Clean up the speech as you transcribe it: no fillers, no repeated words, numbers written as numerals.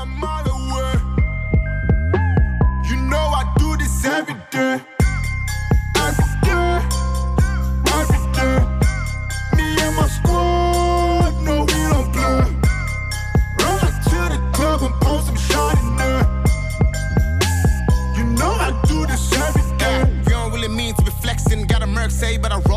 a mile away. You know I do this every day. Every day, every day. Me and my squad, no, we don't play. Run to the club and post some shot in there. You know I do this every day. We don't really mean to be flexing. Got a Merc say, but I